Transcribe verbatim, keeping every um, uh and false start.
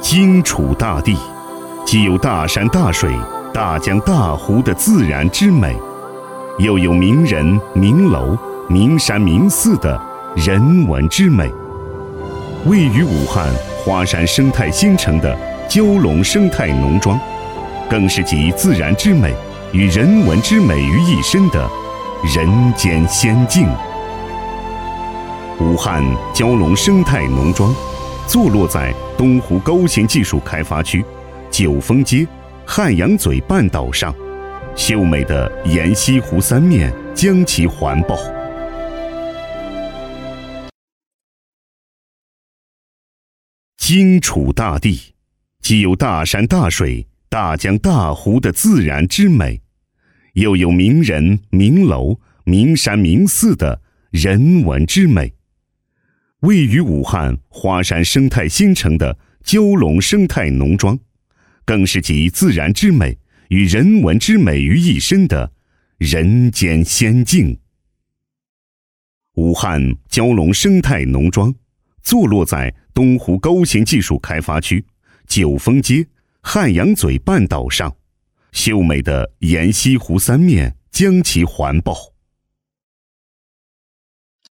荆楚大地，既有大山大水、大江大湖的自然之美，又有名人名楼、名山名寺的人文之美。位于武汉花山生态新城的蛟龙生态农庄，更是集自然之美与人文之美于一身的人间仙境。武汉蛟龙生态农庄坐落在东湖高新技术开发区九峰街汉阳嘴半岛上，秀美的沿西湖三面将其环抱。荆楚大地，既有大山大水、大江大湖的自然之美，又有名人名楼、名山名寺的人文之美。位于武汉花山生态新城的蛟龙生态农庄，更是集自然之美与人文之美于一身的人间仙境。武汉蛟龙生态农庄坐落在东湖高新技术开发区九峰街汉阳嘴半岛上，秀美的沿西湖三面将其环抱。